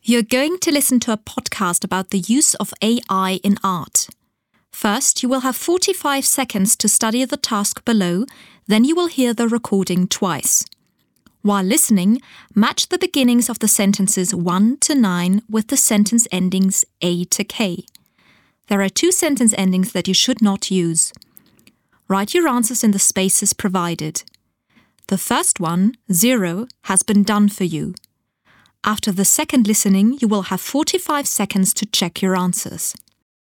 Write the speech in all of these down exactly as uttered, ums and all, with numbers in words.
You're going to listen to a podcast about the use of A I in art. First, you will have forty-five seconds to study the task below, then you will hear the recording twice. While listening, match the beginnings of the sentences one to nine with the sentence endings A to K. There are two sentence endings that you should not use. Write your answers in the spaces provided. The first one, zero, has been done for you. After the second listening, you will have forty-five seconds to check your answers.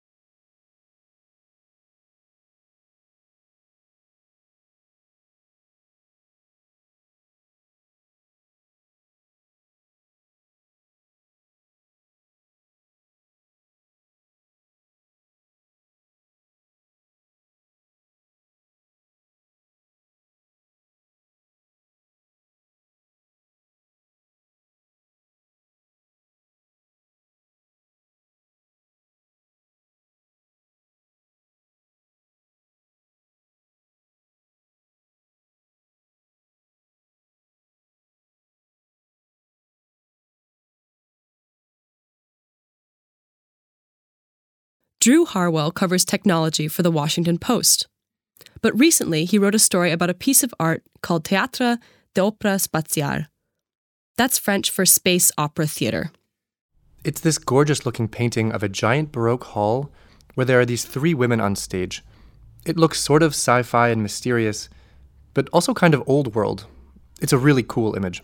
Drew Harwell covers technology for The Washington Post. But recently, he wrote a story about a piece of art called Théâtre d'Opéra Spatiale. That's French for space opera theater. It's this gorgeous-looking painting of a giant Baroque hall where there are these three women on stage. It looks sort of sci-fi and mysterious, but also kind of old world. It's a really cool image.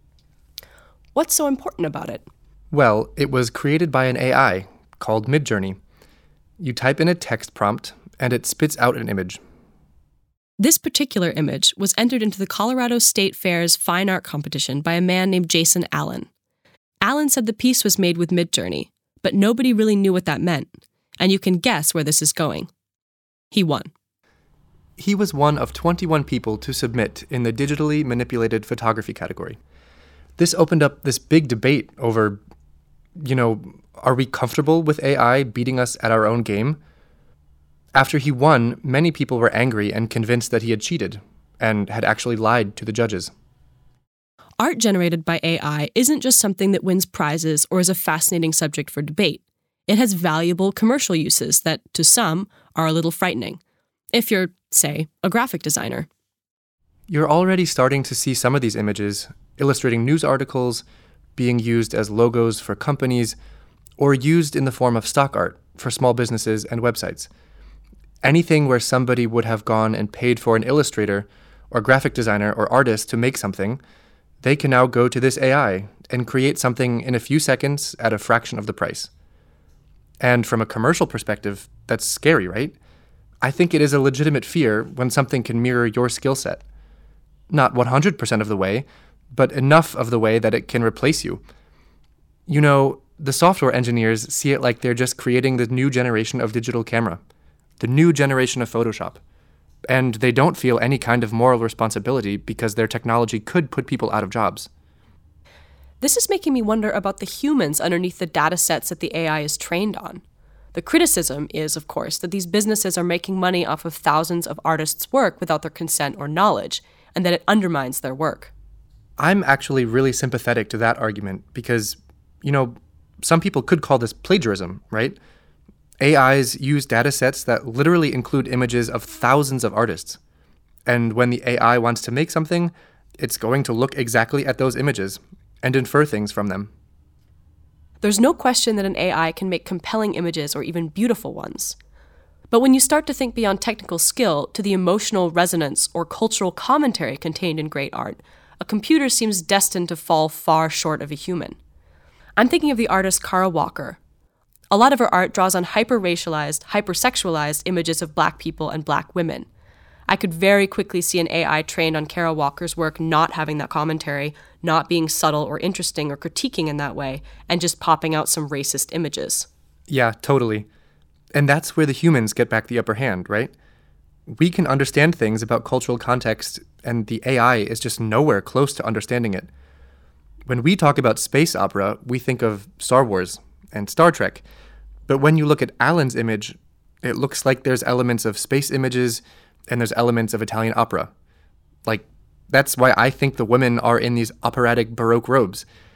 What's so important about it? Well, it was created by an A I called Midjourney. You type in a text prompt, and it spits out an image. This particular image was entered into the Colorado State Fair's fine art competition by a man named Jason Allen. Allen said the piece was made with Midjourney, but nobody really knew what that meant, and you can guess where this is going. He won. He was one of twenty-one people to submit in the digitally manipulated photography category. This opened up this big debate over, you know, are we comfortable with A I beating us at our own game? After he won, many people were angry and convinced that he had cheated and had actually lied to the judges. Art generated by A I isn't just something that wins prizes or is a fascinating subject for debate. It has valuable commercial uses that, to some, are a little frightening. If you're, say, a graphic designer. You're already starting to see some of these images illustrating news articles, being used as logos for companies, or used in the form of stock art for small businesses and websites. Anything where somebody would have gone and paid for an illustrator or graphic designer or artist to make something, they can now go to this A I and create something in a few seconds at a fraction of the price. And from a commercial perspective, that's scary, right? I think it is a legitimate fear when something can mirror your skill set. Not one hundred percent of the way, but enough of the way that it can replace you. You know, the software engineers see it like they're just creating the new generation of digital camera, the new generation of Photoshop. And they don't feel any kind of moral responsibility because their technology could put people out of jobs. This is making me wonder about the humans underneath the data sets that the A I is trained on. The criticism is, of course, that these businesses are making money off of thousands of artists' work without their consent or knowledge, and that it undermines their work. I'm actually really sympathetic to that argument because, you know, some people could call this plagiarism, right? A Is use data sets that literally include images of thousands of artists. And when the A I wants to make something, it's going to look exactly at those images and infer things from them. There's no question that an A I can make compelling images or even beautiful ones. But when you start to think beyond technical skill to the emotional resonance or cultural commentary contained in great art, a computer seems destined to fall far short of a human. I'm thinking of the artist Kara Walker. A lot of her art draws on hyper-racialized, hyper-sexualized images of Black people and Black women. I could very quickly see an A I trained on Kara Walker's work not having that commentary, not being subtle or interesting or critiquing in that way, and just popping out some racist images. Yeah, totally. And that's where the humans get back the upper hand, right? We can understand things about cultural context, and the A I is just nowhere close to understanding it. When we talk about space opera, we think of Star Wars and Star Trek. But when you look at Allen's image, it looks like there's elements of space images and there's elements of Italian opera. Like, that's why I think the women are in these operatic Baroque robes.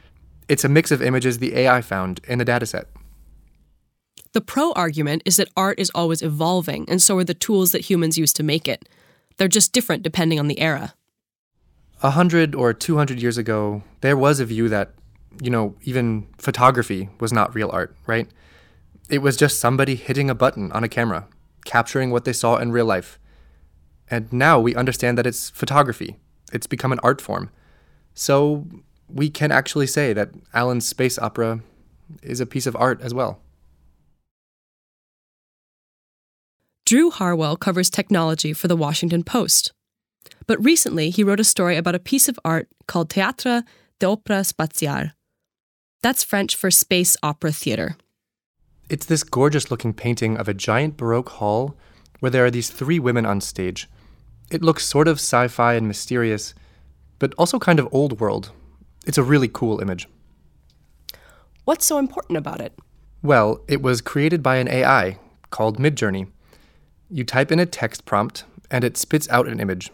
It's a mix of images the A I found in the dataset. The pro argument is that art is always evolving, and so are the tools that humans use to make it. They're just different depending on the era. A hundred or two hundred years ago, there was a view that, you know, even photography was not real art, right? It was just somebody hitting a button on a camera, capturing what they saw in real life. And now we understand that it's photography. It's become an art form. So we can actually say that Alan's space opera is a piece of art as well. Drew Harwell covers technology for The Washington Post. But recently, he wrote a story about a piece of art called Théâtre d'Opéra Spatiale. That's French for space opera theater. It's this gorgeous-looking painting of a giant Baroque hall where there are these three women on stage. It looks sort of sci-fi and mysterious, but also kind of old world. It's a really cool image. What's so important about it? Well, it was created by an A I called Midjourney. You type in a text prompt, and it spits out an image.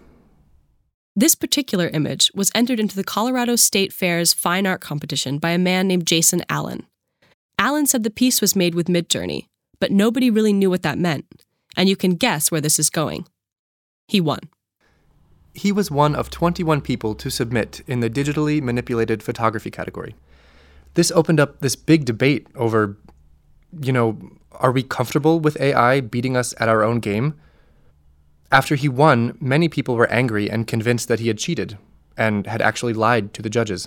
This particular image was entered into the Colorado State Fair's fine art competition by a man named Jason Allen. Allen said the piece was made with Midjourney, but nobody really knew what that meant, and you can guess where this is going. He won. He was one of twenty-one people to submit in the digitally manipulated photography category. This opened up this big debate over, you know, are we comfortable with A I beating us at our own game? After he won, many people were angry and convinced that he had cheated and had actually lied to the judges.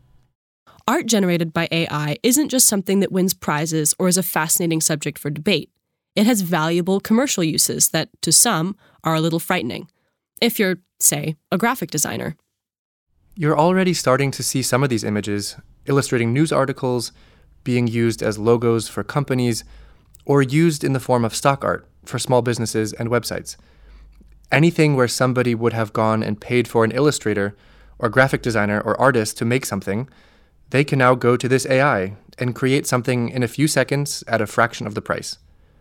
Art generated by A I isn't just something that wins prizes or is a fascinating subject for debate. It has valuable commercial uses that, to some, are a little frightening. If you're, say, a graphic designer. You're already starting to see some of these images illustrating news articles, being used as logos for companies, or used in the form of stock art for small businesses and websites. Anything where somebody would have gone and paid for an illustrator or graphic designer or artist to make something, they can now go to this A I and create something in a few seconds at a fraction of the price.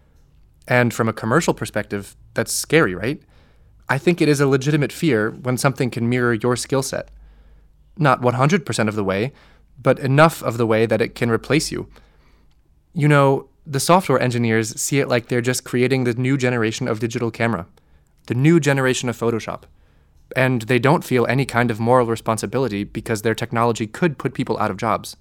And from a commercial perspective, that's scary, right? I think it is a legitimate fear when something can mirror your skill set. Not one hundred percent of the way, but enough of the way that it can replace you. You know, the software engineers see it like they're just creating the new generation of digital camera, the new generation of Photoshop. And they don't feel any kind of moral responsibility because their technology could put people out of jobs.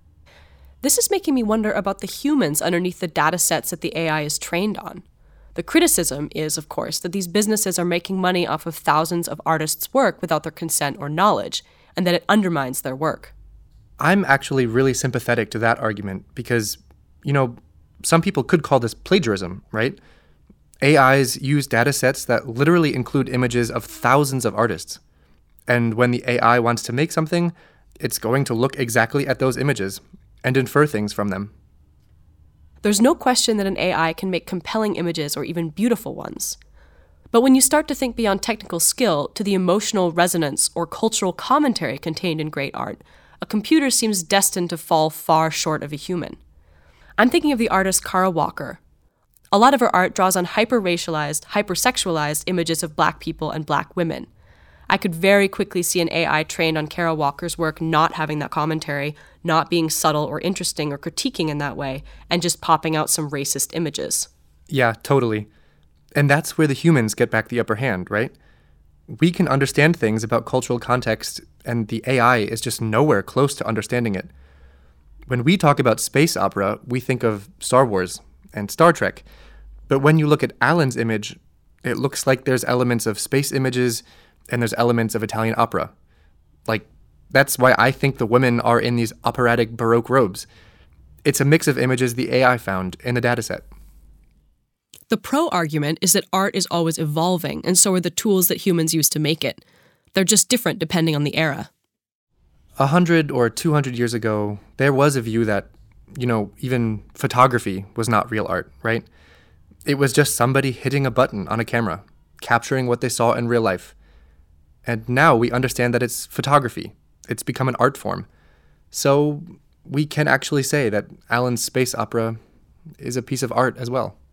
This is making me wonder about the humans underneath the data sets that the A I is trained on. The criticism is, of course, that these businesses are making money off of thousands of artists' work without their consent or knowledge, and that it undermines their work. I'm actually really sympathetic to that argument because, you know, some people could call this plagiarism, right? A Is use data sets that literally include images of thousands of artists. And when the A I wants to make something, it's going to look exactly at those images and infer things from them. There's no question that an A I can make compelling images or even beautiful ones. But when you start to think beyond technical skill to the emotional resonance or cultural commentary contained in great art, a computer seems destined to fall far short of a human. I'm thinking of the artist Kara Walker. A lot of her art draws on hyper-racialized, hyper-sexualized images of Black people and Black women. I could very quickly see an A I trained on Kara Walker's work not having that commentary, not being subtle or interesting or critiquing in that way, and just popping out some racist images. Yeah, totally. And that's where the humans get back the upper hand, right? We can understand things about cultural context, and the A I is just nowhere close to understanding it. When we talk about space opera, we think of Star Wars and Star Trek. But when you look at Alan's image, it looks like there's elements of space images and there's elements of Italian opera. Like, that's why I think the women are in these operatic Baroque robes. It's a mix of images the A I found in the dataset. The pro argument is that art is always evolving, and so are the tools that humans use to make it. They're just different depending on the era. A hundred or two hundred years ago, there was a view that, you know, even photography was not real art, right? It was just somebody hitting a button on a camera, capturing what they saw in real life. And now we understand that it's photography. It's become an art form. So we can actually say that Alan's space opera is a piece of art as well.